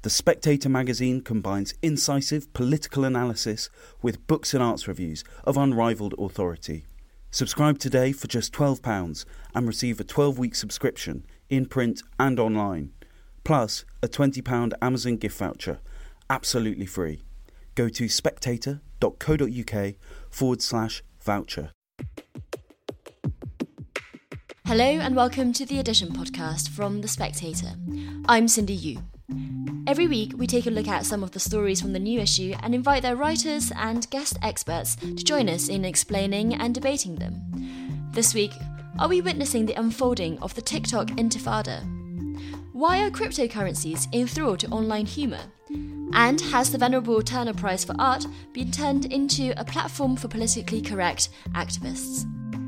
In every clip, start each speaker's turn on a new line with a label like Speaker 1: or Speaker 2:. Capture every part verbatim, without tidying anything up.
Speaker 1: The Spectator magazine combines incisive political analysis with books and arts reviews of unrivalled authority. Subscribe today for just twelve pounds and receive a twelve-week subscription in print and online, plus a twenty pounds Amazon gift voucher, absolutely free. Go to spectator.co.uk forward slash voucher.
Speaker 2: Hello and welcome to the Edition podcast from The Spectator. I'm Cindy Yu. Every week we take a look at some of the stories from the new issue and invite their writers and guest experts to join us in explaining and debating them. This week, are we witnessing the unfolding of the TikTok intifada? Why are cryptocurrencies enthralled to online humour? And has the venerable Turner Prize for Art been turned into a platform for politically correct activists?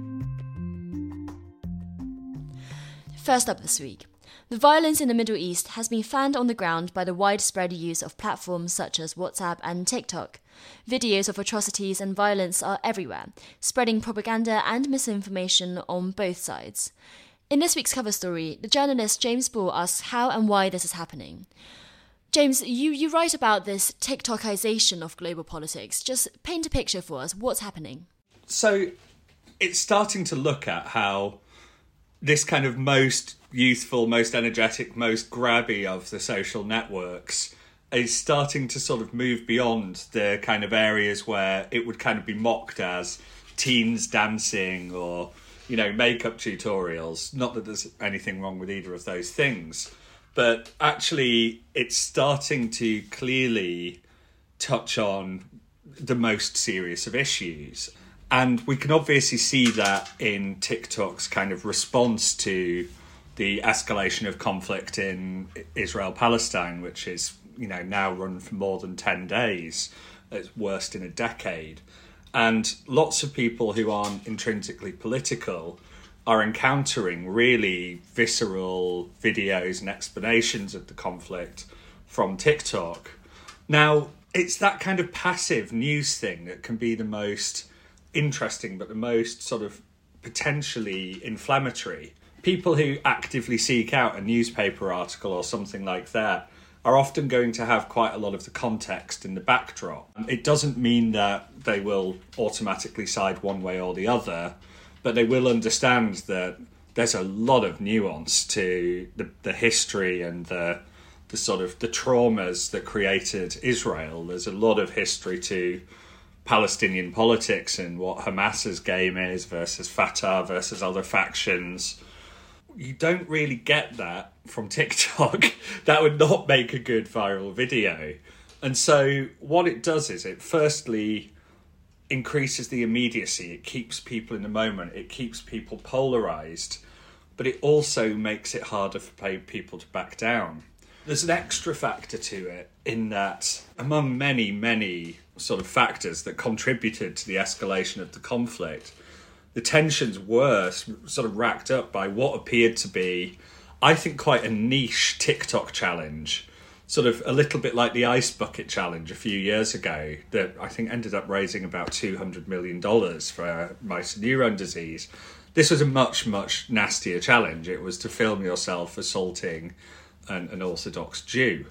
Speaker 2: First up this week, the violence in the Middle East has been fanned on the ground by the widespread use of platforms such as WhatsApp and TikTok. Videos of atrocities and violence are everywhere, spreading propaganda and misinformation on both sides. In this week's cover story, the journalist James Ball asks how and why this is happening. James, you, you write about this TikTokization of global politics. Just paint a picture for us. What's happening?
Speaker 3: So it's starting to look at how this kind of most youthful, most energetic, most grabby of the social networks is starting to sort of move beyond the kind of areas where it would kind of be mocked as teens dancing or, you know, makeup tutorials. Not that there's anything wrong with either of those things, but actually it's starting to clearly touch on the most serious of issues. And we can obviously see that in TikTok's kind of response to the escalation of conflict in Israel-Palestine, which is, you know, now run for more than ten days. It's worst in a decade. And lots of people who aren't intrinsically political are encountering really visceral videos and explanations of the conflict from TikTok. Now, it's that kind of passive news thing that can be the most interesting, but the most sort of potentially inflammatory. People who actively seek out a newspaper article or something like that are often going to have quite a lot of the context in the backdrop. It doesn't mean that they will automatically side one way or the other, but they will understand that there's a lot of nuance to the, the history and the the sort of the traumas that created Israel. There's a lot of history to Palestinian politics and what Hamas's game is versus Fatah versus other factions. You don't really get that from TikTok. That would not make a good viral video. And so what it does is it firstly increases the immediacy. It keeps people in the moment. It keeps people polarised. But it also makes it harder for people to back down. There's an extra factor to it in that among many, many sort of factors that contributed to the escalation of the conflict, the tensions were sort of racked up by what appeared to be, I think, quite a niche TikTok challenge, sort of a little bit like the Ice Bucket Challenge a few years ago that I think ended up raising about two hundred million dollars for mice and neuron disease. This was a much, much nastier challenge. It was to film yourself assaulting an, an Orthodox Jew.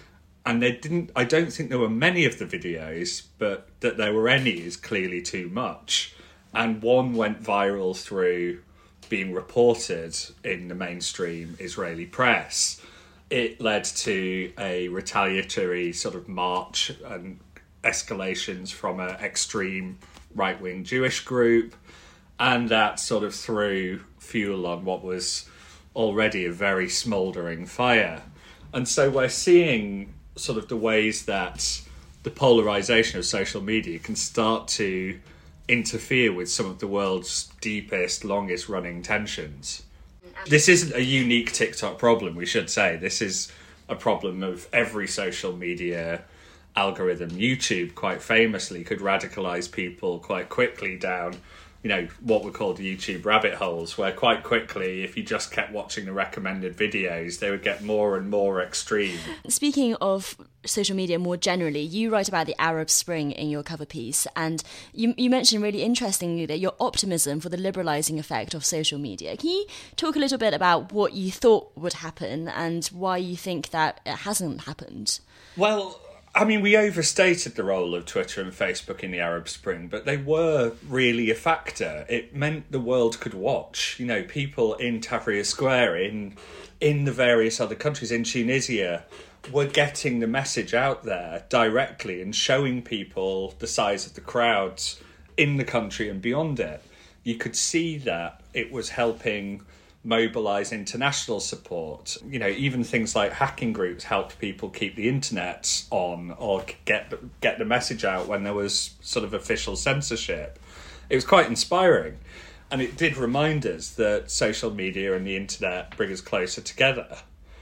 Speaker 3: And they didn't, I don't think there were many of the videos, but that there were any is clearly too much. And one went viral through being reported in the mainstream Israeli press. It led to a retaliatory sort of march and escalations from an extreme right-wing Jewish group. And that sort of threw fuel on what was already a very smouldering fire. And so we're seeing sort of the ways that the polarisation of social media can start to interfere with some of the world's deepest, longest running tensions. This isn't a unique TikTok problem, we should say. This is a problem of every social media algorithm. YouTube, quite famously, could radicalise people quite quickly down you know, what were called YouTube rabbit holes, where quite quickly, if you just kept watching the recommended videos, they would get more and more extreme.
Speaker 2: Speaking of social media more generally, you write about the Arab Spring in your cover piece, and you, you mentioned really interestingly that your optimism for the liberalising effect of social media. Can you talk a little bit about what you thought would happen and why you think that it hasn't happened?
Speaker 3: Well, I mean, we overstated the role of Twitter and Facebook in the Arab Spring, but they were really a factor. It meant the world could watch. You know, people in Tahrir Square, in in the various other countries, in Tunisia, were getting the message out there directly and showing people the size of the crowds in the country and beyond it. You could see that it was helping mobilise international support. You know, even things like hacking groups helped people keep the internet on or get get the message out when there was sort of official censorship. It was quite inspiring, and it did remind us that social media and the internet bring us closer together.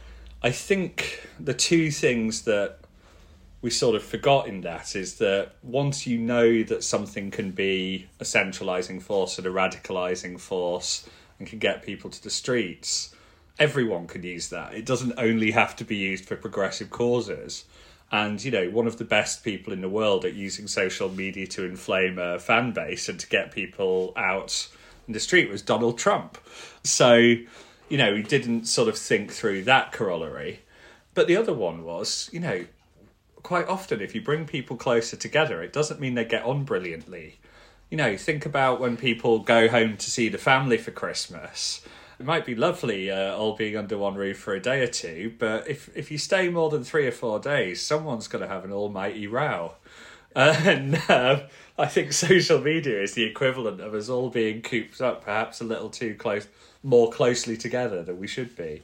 Speaker 3: I think the two things that we sort of forgot in that is that once you know that something can be a centralising force and a radicalising force and can get people to the streets, everyone can use that. It doesn't only have to be used for progressive causes. And, you know, one of the best people in the world at using social media to inflame a fan base and to get people out in the street was Donald Trump. So, you know, he didn't sort of think through that corollary. But the other one was, you know, quite often if you bring people closer together, it doesn't mean they get on brilliantly. You know, think about when people go home to see the family for Christmas. It might be lovely uh, all being under one roof for a day or two, but if, if you stay more than three or four days, someone's going to have an almighty row. Uh, and uh, I think social media is the equivalent of us all being cooped up perhaps a little too close, more closely together than we should be.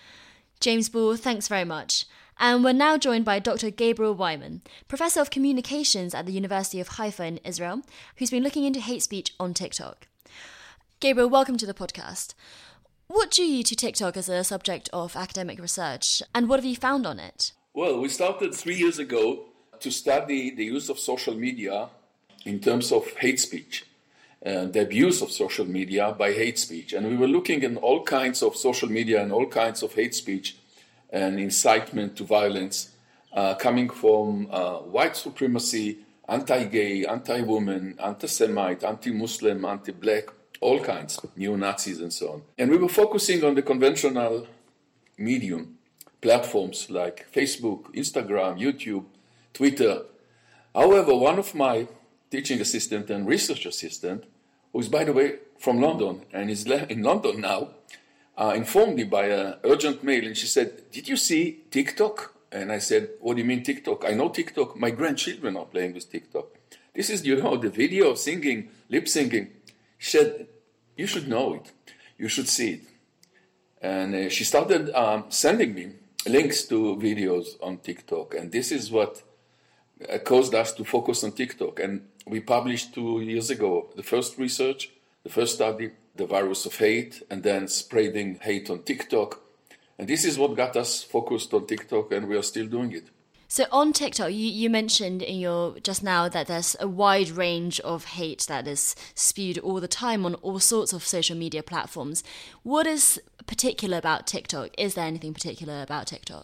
Speaker 2: James Ball, thanks very much. And we're now joined by Doctor Gabriel Wyman, Professor of Communications at the University of Haifa in Israel, who's been looking into hate speech on TikTok. Gabriel, welcome to the podcast. What drew you to TikTok as a subject of academic research, and what have you found on it?
Speaker 4: Well, we started three years ago to study the use of social media in terms of hate speech, uh, the abuse of social media by hate speech. And we were looking at all kinds of social media and all kinds of hate speech and incitement to violence uh, coming from uh, white supremacy, anti-gay, anti-woman, anti-Semite, anti-Muslim, anti-black, all kinds, neo-Nazis and so on. And we were focusing on the conventional medium platforms like Facebook, Instagram, YouTube, Twitter. However, one of my teaching assistant and research assistant, who is, by the way, from London and is in London now, Uh, informed me by an urgent mail, and she said, "Did you see TikTok?" And I said, "What do you mean TikTok? I know TikTok. My grandchildren are playing with TikTok. This is, you know, the video singing, lip singing." She said, "You should know it. You should see it." And uh, she started um, sending me links to videos on TikTok, and this is what uh, caused us to focus on TikTok. And we published two years ago the first research, the first study, the virus of hate, and then spreading hate on TikTok. And this is what got us focused on TikTok, and we are still doing it.
Speaker 2: So on TikTok, you, you mentioned in your just now that there's a wide range of hate that is spewed all the time on all sorts of social media platforms. What is particular about TikTok? Is there anything particular about TikTok?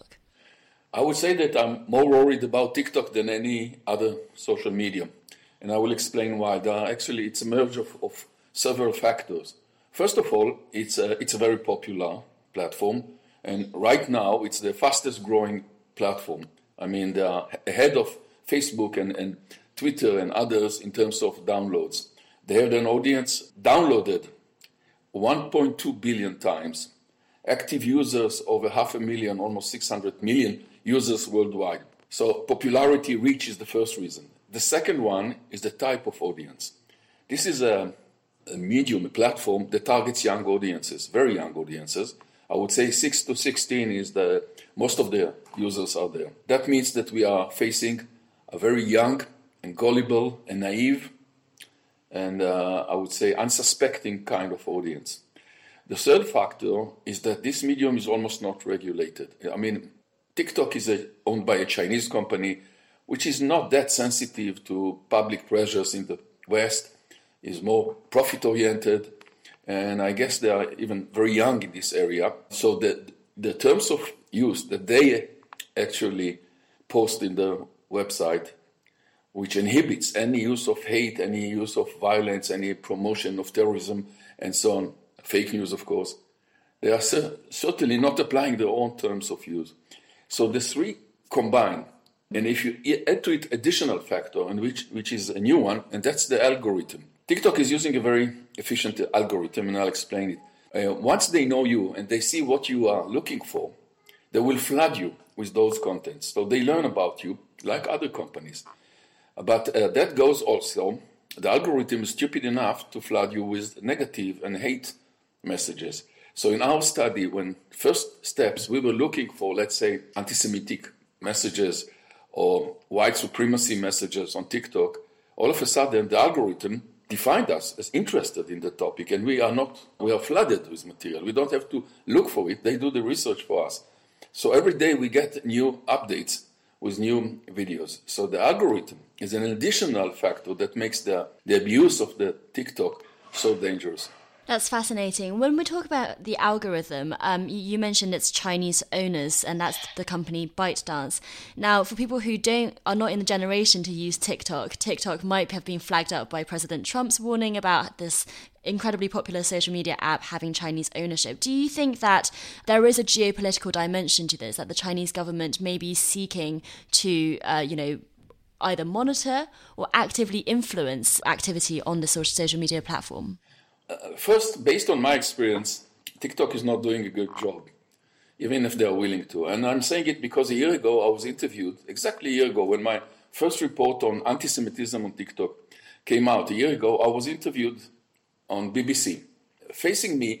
Speaker 4: I would say that I'm more worried about TikTok than any other social media. And I will explain why. There are actually, it's a merge of, of several factors. First of all, it's a, it's a very popular platform, and right now it's the fastest growing platform. I mean, they are ahead of Facebook and, and Twitter and others in terms of downloads. They had an audience downloaded one point two billion times, active users over half a million, almost six hundred million users worldwide. So popularity reach is the first reason. The second one is the type of audience. This is a a medium, a platform that targets young audiences, very young audiences. I would say six to sixteen is the, most of the users are there. That means that we are facing a very young and gullible and naive and uh, I would say unsuspecting kind of audience. The third factor is that this medium is almost not regulated. I mean, TikTok is a, owned by a Chinese company, which is not that sensitive to public pressures in the West. is more profit-oriented, and I guess they are even very young in this area. So the, the terms of use that they actually post in the website, which inhibits any use of hate, any use of violence, any promotion of terrorism, and so on, fake news, of course, they are cer- certainly not applying their own terms of use. So the three combine, and if you add to it additional factor, and which, which is a new one, and that's the algorithm. TikTok is using a very efficient algorithm, and I'll explain it. Uh, once they know you and they see what you are looking for, they will flood you with those contents. So they learn about you, like other companies. But uh, that goes also, the algorithm is stupid enough to flood you with negative and hate messages. So in our study, when first steps, we were looking for, let's say, anti-Semitic messages or white supremacy messages on TikTok, all of a sudden the algorithm defined us as interested in the topic, and we are not, we are flooded with material. We don't have to look for it. They do the research for us. So every day we get new updates with new videos. So the algorithm is an additional factor that makes the, the abuse of the TikTok so dangerous.
Speaker 2: That's fascinating. When we talk about the algorithm, um, you mentioned it's Chinese owners, and that's the company ByteDance. Now, for people who don't are not in the generation to use TikTok, TikTok might have been flagged up by President Trump's warning about this incredibly popular social media app having Chinese ownership. Do you think that there is a geopolitical dimension to this, that the Chinese government may be seeking to, uh, you know, either monitor or actively influence activity on the social media platform?
Speaker 4: Uh, first, based on my experience, TikTok is not doing a good job, even if they are willing to. And I'm saying it because a year ago I was interviewed, exactly a year ago, when my first report on anti-Semitism on TikTok came out. A year ago, I was interviewed on B B C. Facing me,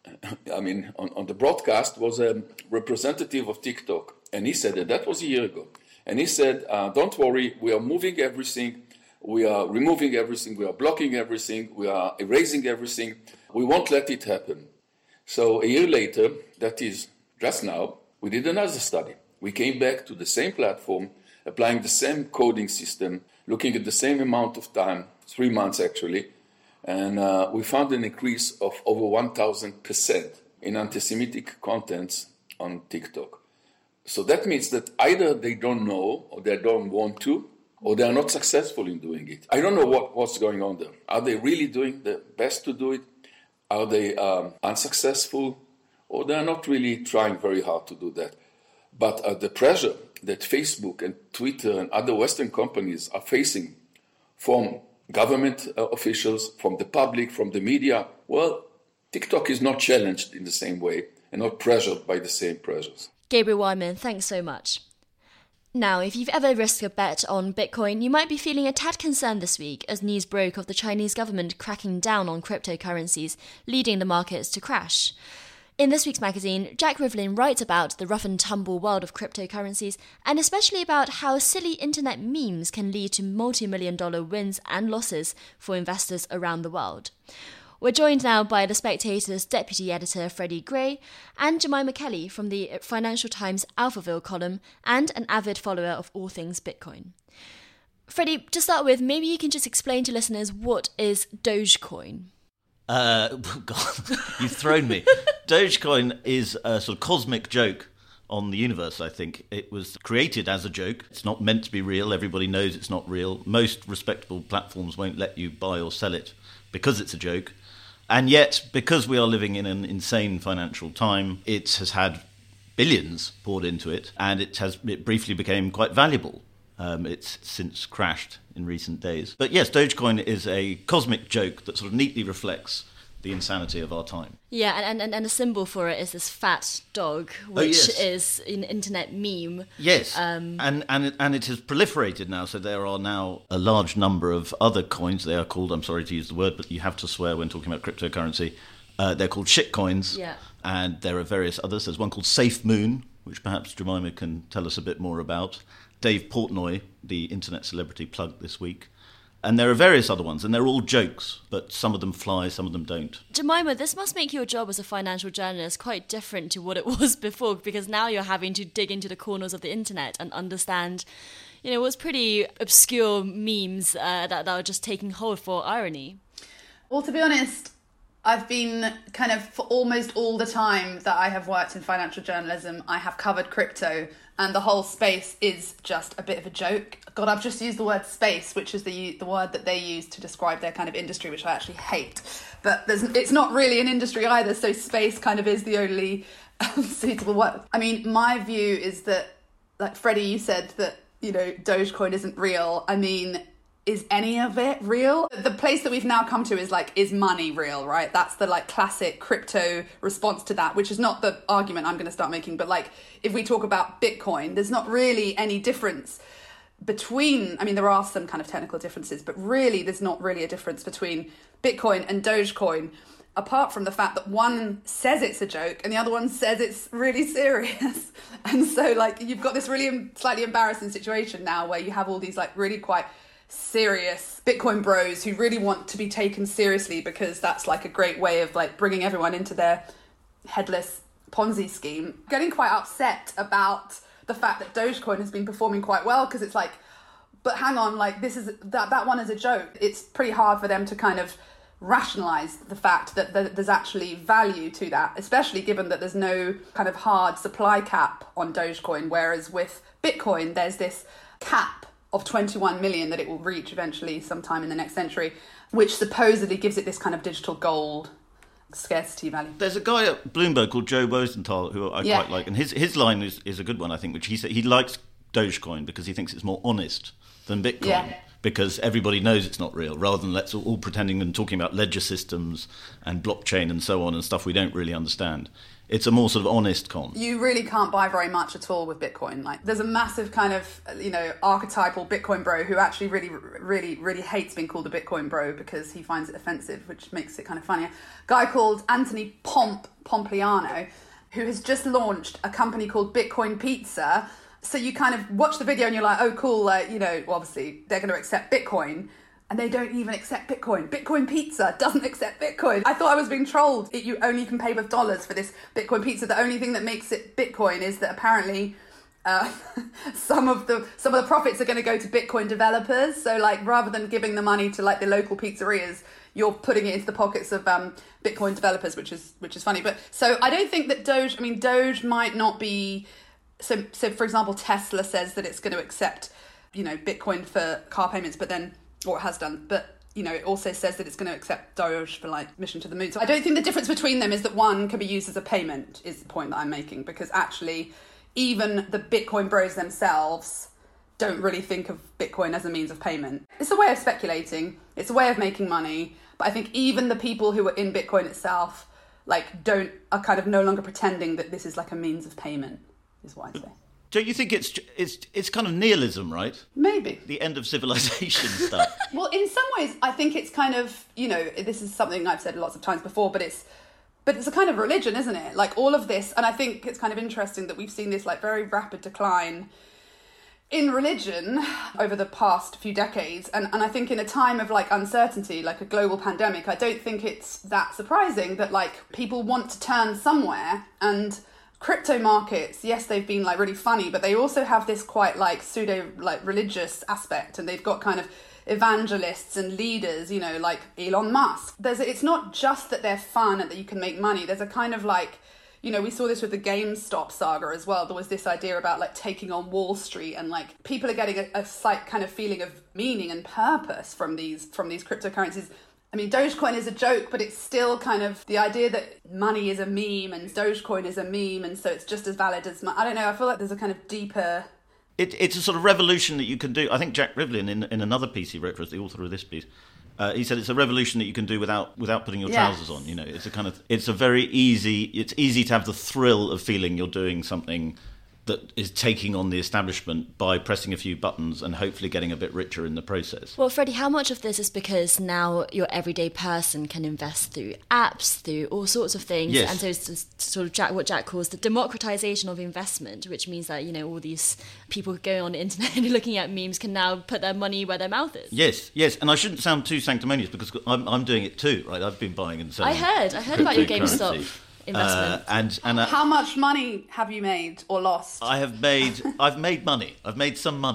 Speaker 4: I mean, on, on the broadcast was a representative of TikTok. And he said that, that was a year ago. And he said, uh, don't worry, we are moving everything. We are removing everything, we are blocking everything, we are erasing everything. We won't let it happen. So a year later, that is just now, we did another study. We came back to the same platform, applying the same coding system, looking at the same amount of time, three months actually, and uh, we found an increase of over one thousand percent in anti-Semitic contents on TikTok. So that means that either they don't know or they don't want to, or they are not successful in doing it. I don't know what, what's going on there. Are they really doing the best to do it? Are they um, unsuccessful? Or they are not really trying very hard to do that. But uh, the pressure that Facebook and Twitter and other Western companies are facing from government uh, officials, from the public, from the media, well, TikTok is not challenged in the same way and not pressured by the same pressures.
Speaker 2: Gabriel Wyman, thanks so much. Now, if you've ever risked a bet on Bitcoin, you might be feeling a tad concerned this week as news broke of the Chinese government cracking down on cryptocurrencies, leading the markets to crash. In this week's magazine, Jack Rivlin writes about the rough and tumble world of cryptocurrencies, and especially about how silly internet memes can lead to multi-million dollar wins and losses for investors around the world. We're joined now by The Spectator's deputy editor, Freddie Gray, and Jemima Kelly from the Financial Times Alphaville column, and an avid follower of all things Bitcoin. Freddie, to start with, maybe you can just explain to listeners what is Dogecoin?
Speaker 5: Uh, God, you've thrown me. Dogecoin is a sort of cosmic joke on the universe, I think. It was created as a joke. It's not meant to be real. Everybody knows it's not real. Most respectable platforms won't let you buy or sell it because it's a joke. And yet, because we are living in an insane financial time, it has had billions poured into it, and it has it briefly became quite valuable. Um, it's since crashed in recent days. But yes, Dogecoin is a cosmic joke that sort of neatly reflects the insanity of our time.
Speaker 2: Yeah, and, and, and a symbol for it is this fat dog, which oh, yes. is an internet meme.
Speaker 5: Yes, um, and and it, and it has proliferated now, so there are now a large number of other coins. They are called, I'm sorry to use the word, but you have to swear when talking about cryptocurrency, uh, they're called shitcoins,
Speaker 2: yeah.
Speaker 5: And there are various others. There's one called SafeMoon, which perhaps Jemima can tell us a bit more about. Dave Portnoy, the internet celebrity, plugged this week. And there are various other ones, and they're all jokes, but some of them fly, some of them don't.
Speaker 2: Jemima, this must make your job as a financial journalist quite different to what it was before, because now you're having to dig into the corners of the internet and understand, you know, what's pretty obscure memes uh, that, that are just taking hold for irony.
Speaker 6: Well, to be honest, I've been kind of, for almost all the time that I have worked in financial journalism, I have covered crypto, and the whole space is just a bit of a joke. God, I've just used the word space, which is the the word that they use to describe their kind of industry, which I actually hate. But there's, it's not really an industry either, so space kind of is the only um, suitable word. I mean, my view is that, like Freddie, you said that, you know, Dogecoin isn't real. I mean, is any of it real? The place that we've now come to is like, is money real, right? That's the like classic crypto response to that, which is not the argument I'm going to start making. But like, if we talk about Bitcoin, there's not really any difference between, I mean, there are some kind of technical differences, but really there's not really a difference between Bitcoin and Dogecoin, apart from the fact that one says it's a joke and the other one says it's really serious. And so like, you've got this really slightly embarrassing situation now where you have all these like really quite serious Bitcoin bros who really want to be taken seriously because that's like a great way of like bringing everyone into their headless Ponzi scheme, getting quite upset about the fact that Dogecoin has been performing quite well, because it's like, but hang on, like this is that that one is a joke. It's pretty hard for them to kind of rationalize the fact that there's actually value to that, especially given that there's no kind of hard supply cap on Dogecoin, whereas with Bitcoin there's this cap of twenty-one million that it will reach eventually sometime in the next century, which supposedly gives it this kind of digital gold scarcity value.
Speaker 5: There's a guy at Bloomberg called Joe Rosenthal who I yeah. quite like, and his his line is, is a good one, I think, which he said he likes Dogecoin because he thinks it's more honest than Bitcoin. Yeah. Because everybody knows it's not real, rather than let's all, all pretending and talking about ledger systems and blockchain and so on and stuff we don't really understand. It's a more sort of honest con.
Speaker 6: You really can't buy very much at all with Bitcoin. Like, there's a massive kind of, you know, archetypal Bitcoin bro who actually really, really, really hates being called a Bitcoin bro because he finds it offensive, which makes it kind of funnier. Guy called Anthony Pomp Pompliano, who has just launched a company called Bitcoin Pizza. So you kind of watch the video and you're like, oh, cool, like, you know, well, obviously they're going to accept Bitcoin. And they don't even accept Bitcoin. Bitcoin Pizza doesn't accept Bitcoin. I thought I was being trolled. It, you only can pay with dollars for this Bitcoin Pizza. The only thing that makes it Bitcoin is that apparently uh, some of the some of the profits are going to go to Bitcoin developers. So like, rather than giving the money to like the local pizzerias, you're putting it into the pockets of um, Bitcoin developers, which is which is funny. But so I don't think that Doge. I mean, Doge might not be. So so for example, Tesla says that it's going to accept, you know, Bitcoin for car payments, but then. Or it has done, but you know, it also says that it's going to accept Doge for like mission to the moon. So I don't think the difference between them is that one can be used as a payment, is the point that I'm making, because actually even the Bitcoin bros themselves don't really think of Bitcoin as a means of payment. It's a way of speculating, it's a way of making money, but I think even the people who are in Bitcoin itself like don't are kind of no longer pretending that this is like a means of payment, is what I say.
Speaker 5: Don't you think it's it's it's kind of nihilism, right?
Speaker 6: Maybe.
Speaker 5: The end of civilization stuff.
Speaker 6: Well, in some ways, I think it's kind of, you know, this is something I've said lots of times before, but it's but it's a kind of religion, isn't it? Like all of this, and I think it's kind of interesting that we've seen this like very rapid decline in religion over the past few decades. And, and I think in a time of like uncertainty, like a global pandemic, I don't think it's that surprising that like people want to turn somewhere. And crypto markets, yes, they've been like really funny, but they also have this quite like pseudo like religious aspect, and they've got kind of evangelists and leaders, you know, like Elon Musk. There's a, it's not just that they're fun and that you can make money. There's a kind of like, you know, we saw this with the GameStop saga as well. There was this idea about like taking on Wall Street, and like people are getting a, a slight kind of feeling of meaning and purpose from these from these cryptocurrencies. I mean, Dogecoin is a joke, but it's still kind of the idea that money is a meme and Dogecoin is a meme, and so it's just as valid as money. I don't know, I feel like there's a kind of deeper...
Speaker 5: It, it's a sort of revolution that you can do. I think Jack Rivlin, in, in another piece he wrote for us, the author of this piece, uh, he said it's a revolution that you can do without without putting your trousers
Speaker 6: yes.
Speaker 5: on. You know, it's a kind of, it's a very easy, it's easy to have the thrill of feeling you're doing something that is taking on the establishment by pressing a few buttons and hopefully getting a bit richer in the process.
Speaker 2: Well, Freddie, how much of this is because now your everyday person can invest through apps, through all sorts of things?
Speaker 5: Yes.
Speaker 2: And so it's just sort of Jack, what Jack calls the democratization of investment, which means that, you know, all these people going on the internet and looking at memes can now put their money where their mouth is.
Speaker 5: Yes, yes. And I shouldn't sound too sanctimonious because I'm, I'm doing it too, right? I've been buying and selling.
Speaker 2: I heard. I heard about your GameStop investment.
Speaker 5: Uh, and and uh,
Speaker 6: how much money have you made or lost?
Speaker 5: I have made. I've made money. I've made some money.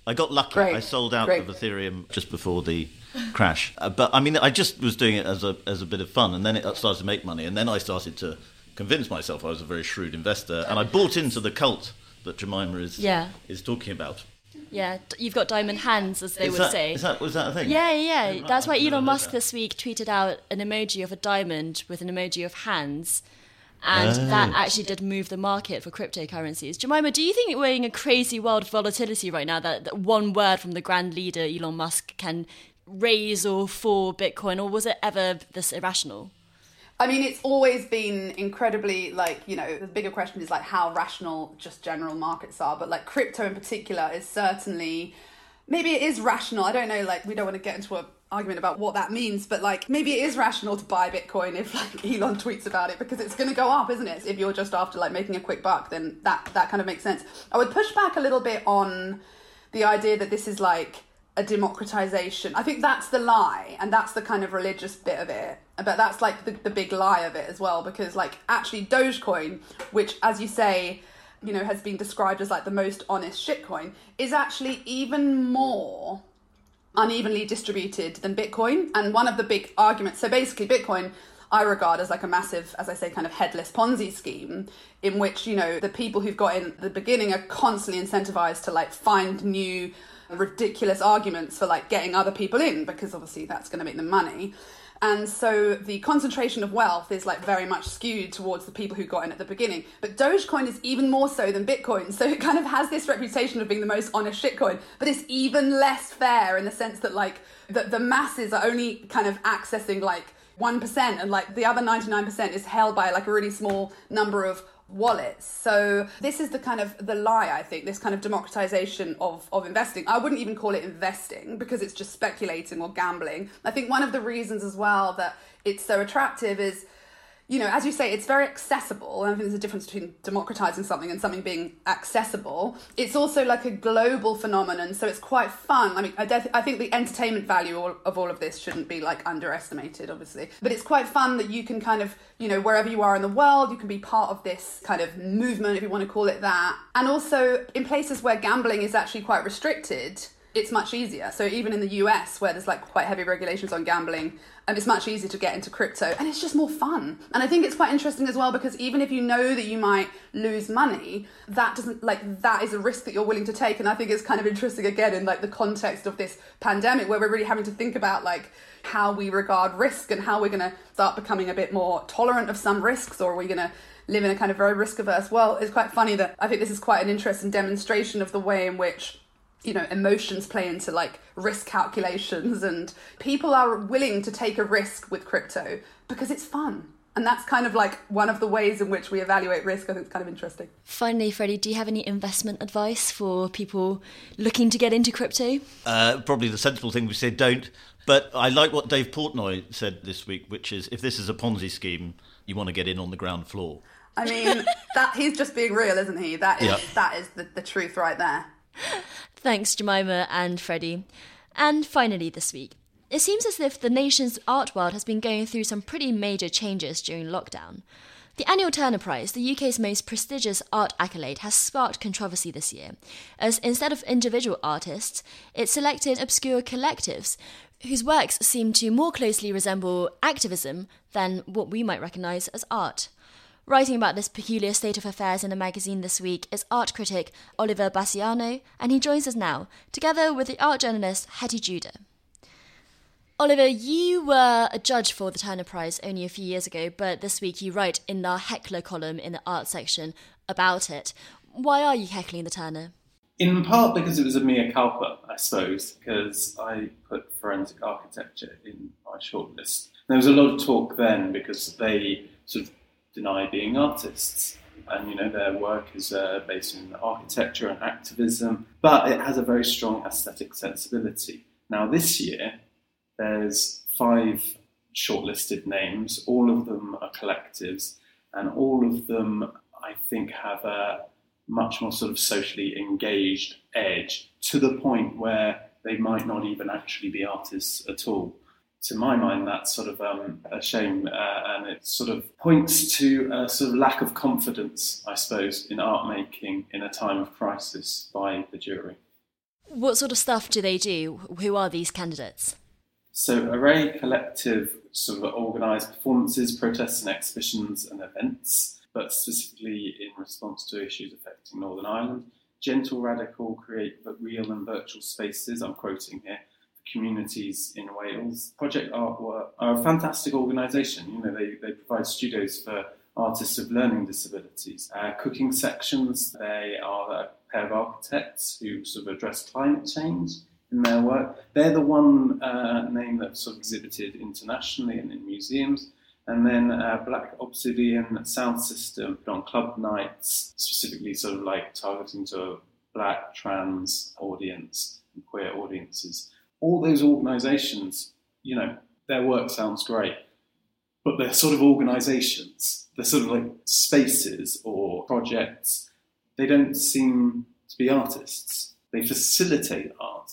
Speaker 5: I got lucky.
Speaker 6: Great.
Speaker 5: I sold out
Speaker 6: Great.
Speaker 5: of Ethereum just before the crash. Uh, but I mean, I just was doing it as a as a bit of fun, and then it started to make money, and then I started to convince myself I was a very shrewd investor, and I bought into the cult that Jemima is
Speaker 2: Yeah.
Speaker 5: is talking about.
Speaker 2: Yeah, d- you've got diamond hands, as they
Speaker 5: Is
Speaker 2: would
Speaker 5: that,
Speaker 2: say.
Speaker 5: is that was that a thing?
Speaker 2: Yeah, yeah, yeah. That's why
Speaker 5: I've never
Speaker 2: Elon
Speaker 5: heard
Speaker 2: Musk
Speaker 5: that.
Speaker 2: this week tweeted out an emoji of a diamond with an emoji of hands. And
Speaker 5: Oh.
Speaker 2: that actually did move the market for cryptocurrencies. Jemima, do you think we're in a crazy world of volatility right now that, that one word from the grand leader, Elon Musk, can raise or fall Bitcoin? Or was it ever this irrational?
Speaker 6: I mean, it's always been incredibly, like, you know, the bigger question is like how rational just general markets are. But like crypto in particular is certainly, maybe it is rational. I don't know, like, we don't want to get into a argument about what that means, but like maybe it is rational to buy Bitcoin if like Elon tweets about it, because it's going to go up, isn't it? If you're just after like making a quick buck, then that that kind of makes sense. I would push back a little bit on the idea that this is like a democratization. I think that's the lie, and that's the kind of religious bit of it, but that's like the, the big lie of it as well, because like actually Dogecoin, which as you say, you know, has been described as like the most honest shitcoin, is actually even more unevenly distributed than Bitcoin. And one of the big arguments, so basically Bitcoin I regard as like a massive, as I say, kind of headless Ponzi scheme in which, you know, the people who've got in at the beginning are constantly incentivized to like find new ridiculous arguments for like getting other people in, because obviously that's going to make them money. And so the concentration of wealth is like very much skewed towards the people who got in at the beginning. But Dogecoin is even more so than Bitcoin. So it kind of has this reputation of being the most honest shitcoin, but it's even less fair in the sense that like the, the masses are only kind of accessing like one percent, and like the other ninety-nine percent is held by like a really small number of wallets. So this is the kind of the lie, I think, this kind of democratization of, of investing. I wouldn't even call it investing because it's just speculating or gambling. I think one of the reasons as well that it's so attractive is, you know, as you say, it's very accessible. And I think there's a difference between democratizing something and something being accessible. It's also like a global phenomenon, so it's quite fun. I mean, I, def- I think the entertainment value of all of this shouldn't be like underestimated, obviously. But it's quite fun that you can kind of, you know, wherever you are in the world, you can be part of this kind of movement, if you want to call it that. And also in places where gambling is actually quite restricted, it's much easier. So even in the U S, where there's like quite heavy regulations on gambling, and it's much easier to get into crypto, and it's just more fun. And I think it's quite interesting as well, because even if you know that you might lose money, that doesn't, like, that is a risk that you're willing to take. And I think it's kind of interesting again in like the context of this pandemic, where we're really having to think about like how we regard risk and how we're going to start becoming a bit more tolerant of some risks, or are we going to live in a kind of very risk averse world. It's quite funny that I think this is quite an interesting demonstration of the way in which, you know, emotions play into like risk calculations, and people are willing to take a risk with crypto because it's fun. And that's kind of like one of the ways in which we evaluate risk. I think it's kind of interesting.
Speaker 2: Finally, Freddie, do you have any investment advice for people looking to get into crypto?
Speaker 5: Uh, probably the sensible thing we say, don't. But I like what Dave Portnoy said this week, which is if this is a Ponzi scheme, you want to get in on the ground floor.
Speaker 6: I mean, that he's just being real, isn't he? That is,
Speaker 5: Yeah.
Speaker 6: that is the, the truth right there.
Speaker 2: Thanks, Jemima and Freddie. And finally this week, it seems as if the nation's art world has been going through some pretty major changes during lockdown. The annual Turner Prize, the U K's most prestigious art accolade, has sparked controversy this year, as instead of individual artists, it selected obscure collectives whose works seem to more closely resemble activism than what we might recognise as art. Writing about this peculiar state of affairs in a magazine this week is art critic Oliver Bassiano, and he joins us now, together with the art journalist Hetty Judah. Oliver, you were a judge for the Turner Prize only a few years ago, but this week you write in our heckler column in the art section about it. Why are you heckling the Turner?
Speaker 7: In part because it was a mea culpa, I suppose, because I put forensic architecture in my shortlist. There was a lot of talk then because they sort of deny being artists, and you know their work is uh, based in architecture and activism, but it has a very strong aesthetic sensibility. Now this year there's five shortlisted names, all of them are collectives, and all of them I think have a much more sort of socially engaged edge, to the point where they might not even actually be artists at all. To my mind, that's sort of um, a shame, uh, and it sort of points to a sort of lack of confidence, I suppose, in art making in a time of crisis by the jury.
Speaker 2: What sort of stuff do they do? Who are these candidates?
Speaker 7: So Array Collective sort of organise performances, protests and exhibitions and events, but specifically in response to issues affecting Northern Ireland. Gentle Radical create real and virtual spaces, I'm quoting here, for communities in Wales. Project Artwork are a fantastic organisation. You know, they, they provide studios for artists with learning disabilities. Uh, cooking sections, they are a pair of architects who sort of address climate change in their work. They're the one uh, name that's sort of exhibited internationally and in museums. And then uh, Black Obsidian Sound System put on club nights, specifically sort of like targeting to a black, trans audience and queer audiences. All those organisations, you know, their work sounds great, but they're sort of organisations. They're sort of like spaces or projects. They don't seem to be artists. They facilitate art.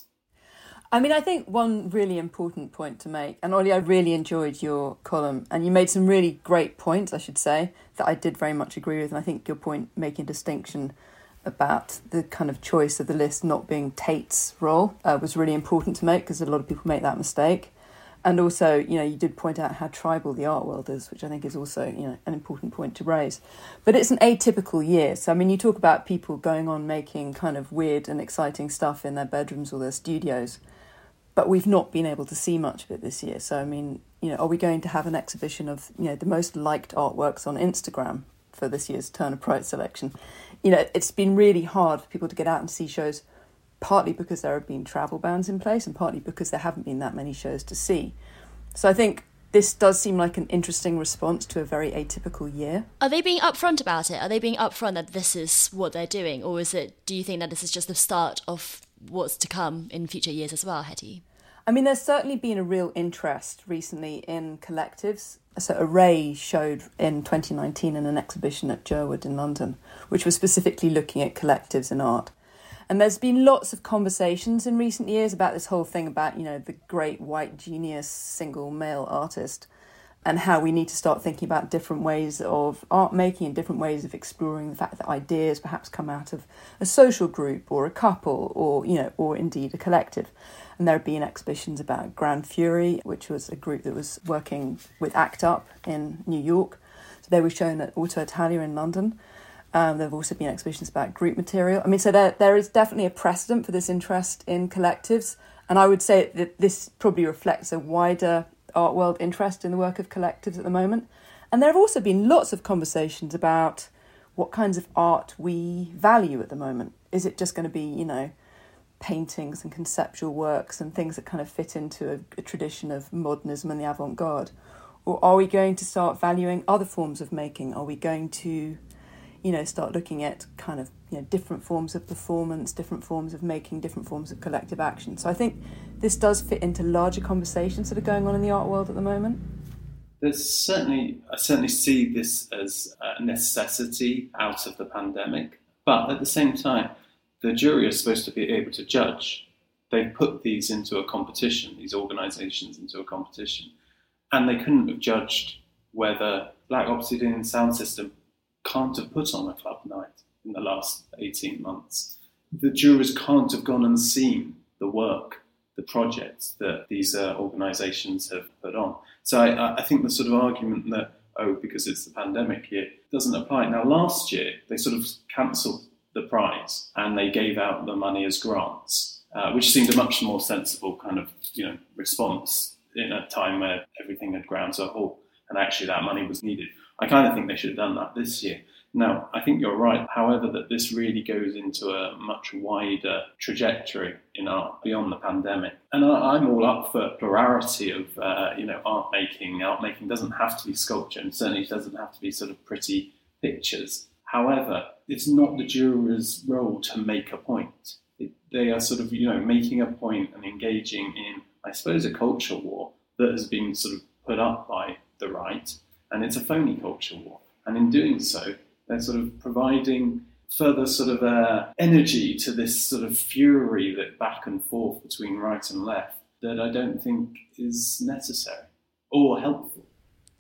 Speaker 8: I mean, I think one really important point to make, and Ollie, I really enjoyed your column, and you made some really great points, I should say, that I did very much agree with, and I think your point making a distinction about the kind of choice of the list not being Tate's role uh, was really important to make, because a lot of people make that mistake. And also, you know, you did point out how tribal the art world is, which I think is also, you know, an important point to raise. But it's an atypical year. So, I mean, you talk about people going on making kind of weird and exciting stuff in their bedrooms or their studios, but we've not been able to see much of it this year. So, I mean, you know, are we going to have an exhibition of, you know, the most liked artworks on Instagram for this year's Turner Prize selection? You know, it's been really hard for people to get out and see shows, partly because there have been travel bans in place and partly because there haven't been that many shows to see. So I think this does seem like an interesting response to a very atypical year.
Speaker 2: Are they being upfront about it? Are they being upfront that this is what they're doing? Or is it, do you think that this is just the start of what's to come in future years as well, Hetty?
Speaker 8: I mean, there's certainly been a real interest recently in collectives. So Array showed in twenty nineteen in an exhibition at Jerwood in London, which was specifically looking at collectives in art. And there's been lots of conversations in recent years about this whole thing about, you know, the great white genius single male artist and how we need to start thinking about different ways of art making and different ways of exploring the fact that ideas perhaps come out of a social group or a couple or, you know, or indeed a collective. And there have been exhibitions about Grand Fury, which was a group that was working with ACT UP in New York. So they were shown at Auto Italia in London. Um, there have also been exhibitions about group material. I mean, so there there is definitely a precedent for this interest in collectives. And I would say that this probably reflects a wider art world interest in the work of collectives at the moment. And there have also been lots of conversations about what kinds of art we value at the moment. Is it just going to be, you know, paintings and conceptual works and things that kind of fit into a, a tradition of modernism and the avant-garde? Or are we going to start valuing other forms of making? Are we going to, you know, start looking at kind of, you know, different forms of performance, different forms of making, different forms of collective action? So I think this does fit into larger conversations that are going on in the art world at the moment.
Speaker 7: There's certainly, I certainly see this as a necessity out of the pandemic, but at the same time, the jury is supposed to be able to judge. They put these into a competition, these organisations into a competition, and they couldn't have judged whether Black Obsidian Sound System can't have put on a club night in the last eighteen months. The jurors can't have gone and seen the work, the projects that these uh, organisations have put on. So I, I think the sort of argument that, oh, because it's the pandemic year, doesn't apply. Now, last year, they sort of cancelled the prize and they gave out the money as grants, uh, which seemed a much more sensible kind of, you know, response in a time where everything had ground to a halt and actually that money was needed. I kind of think they should have done that this year. Now, I think you're right, however, that this really goes into a much wider trajectory in art beyond the pandemic. And I, I'm all up for plurality of, uh, you know, art making. Art making doesn't have to be sculpture and certainly doesn't have to be sort of pretty pictures. However, it's not the juror's role to make a point. It, they are sort of, you know, making a point and engaging in, I suppose, a culture war that has been sort of put up by the right, and it's a phony culture war. And in doing so, they're sort of providing further sort of uh, energy to this sort of fury that back and forth between right and left that I don't think is necessary or helpful.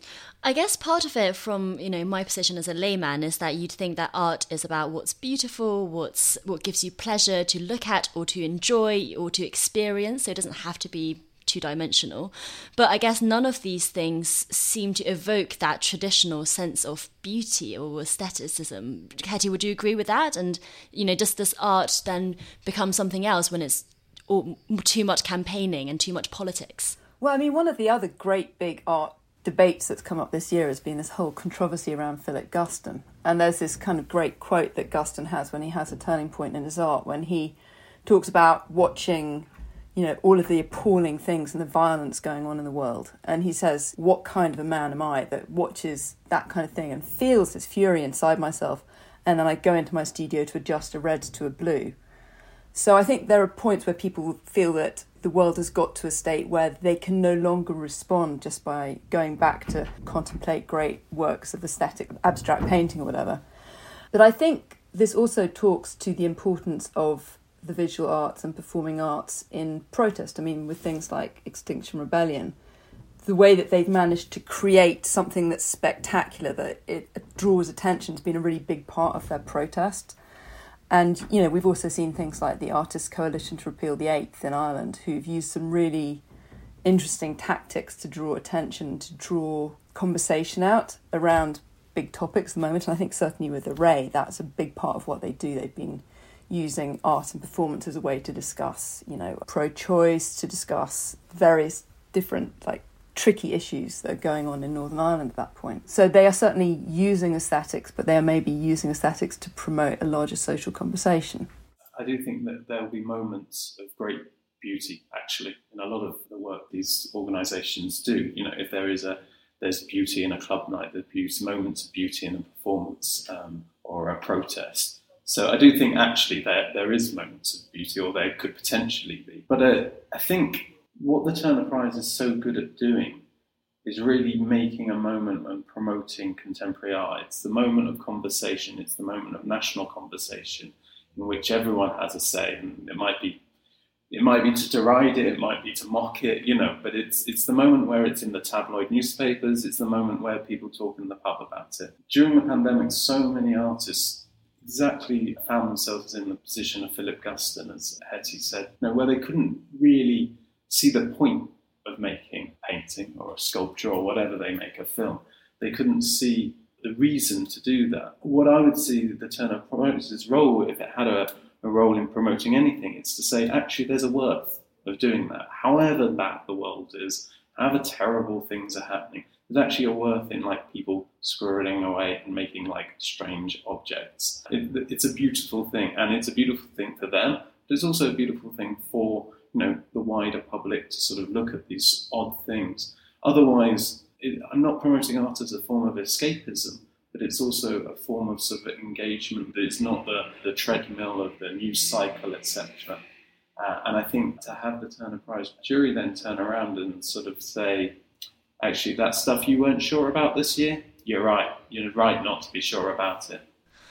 Speaker 2: I guess part of it from, you know, my position as a layman is that you'd think that art is about what's beautiful, what's what gives you pleasure to look at or to enjoy or to experience. So it doesn't have to be two-dimensional. But I guess none of these things seem to evoke that traditional sense of beauty or aestheticism. Hetty, would you agree with that? And, you know, does this art then become something else when it's all, too much campaigning and too much politics?
Speaker 8: Well, I mean, one of the other great big art debates that's come up this year has been this whole controversy around Philip Guston. And there's this kind of great quote that Guston has when he has a turning point in his art, when he talks about watching, you know, all of the appalling things and the violence going on in the world. And he says, what kind of a man am I that watches that kind of thing and feels this fury inside myself, and then I go into my studio to adjust a red to a blue? So I think there are points where people feel that the world has got to a state where they can no longer respond just by going back to contemplate great works of aesthetic, abstract painting or whatever. But I think this also talks to the importance of the visual arts and performing arts in protest. I mean, with things like Extinction Rebellion, the way that they've managed to create something that's spectacular, that it draws attention, has been a really big part of their protest. And, you know, we've also seen things like the Artists' Coalition to Repeal the Eighth in Ireland, who've used some really interesting tactics to draw attention, to draw conversation out around big topics at the moment. And I think certainly with Array, that's a big part of what they do. They've been using art and performance as a way to discuss, you know, pro-choice, to discuss various different, like, tricky issues that are going on in Northern Ireland at that point. So they are certainly using aesthetics, but they are maybe using aesthetics to promote a larger social conversation.
Speaker 7: I do think that there will be moments of great beauty, actually, in a lot of the work these organisations do. You know, if there is a there's beauty in a club night, there's moments of beauty in a performance um, or a protest. So I do think actually there there is moments of beauty, or there could potentially be. But uh, I think what the Turner Prize is so good at doing is really making a moment and promoting contemporary art. It's the moment of conversation. It's the moment of national conversation in which everyone has a say. And it might be, it might be to deride it, it might be to mock it, you know. But it's it's the moment where it's in the tabloid newspapers. It's the moment where people talk in the pub about it. During the pandemic, so many artists exactly found themselves in the position of Philip Guston, as Hetty said, you know, where they couldn't really see the point of making a painting or a sculpture or whatever they make a film. They couldn't see the reason to do that. What I would see the Turner Prize's role, if it had a, a role in promoting anything, it's to say, actually, there's a worth of doing that. However bad the world is, however terrible things are happening, there's actually a worth in, like, people squirreling away and making, like, strange objects. It, it's a beautiful thing, and it's a beautiful thing for them, but it's also a beautiful thing for, you know, the wider public to sort of look at these odd things. Otherwise, it, I'm not promoting art as a form of escapism, but it's also a form of sort of engagement. It's not the, the treadmill of the news cycle, et cetera. Uh, and I think to have the Turner Prize jury then turn around and sort of say, actually, that stuff you weren't sure about this year, you're right. You're right not to be sure about it.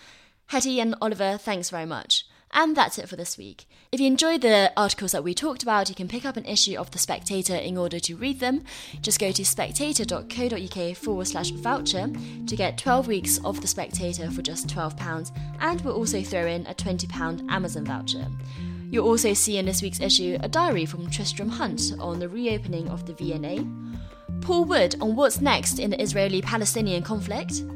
Speaker 2: Hetty and Oliver, thanks very much. And that's it for this week. If you enjoyed the articles that we talked about, you can pick up an issue of The Spectator in order to read them. Just go to spectator.co.uk forward slash voucher to get twelve weeks of The Spectator for just twelve pounds, and we'll also throw in a twenty pounds Amazon voucher. You'll also see in this week's issue a diary from Tristram Hunt on the reopening of the V N A, Paul Wood on what's next in the Israeli-Palestinian conflict,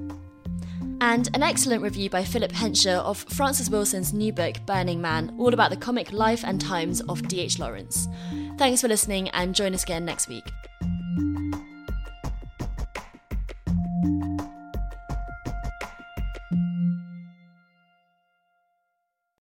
Speaker 2: and an excellent review by Philip Hensher of Francis Wilson's new book, Burning Man, all about the comic life and times of D H Lawrence. Thanks for listening, and join us again next week.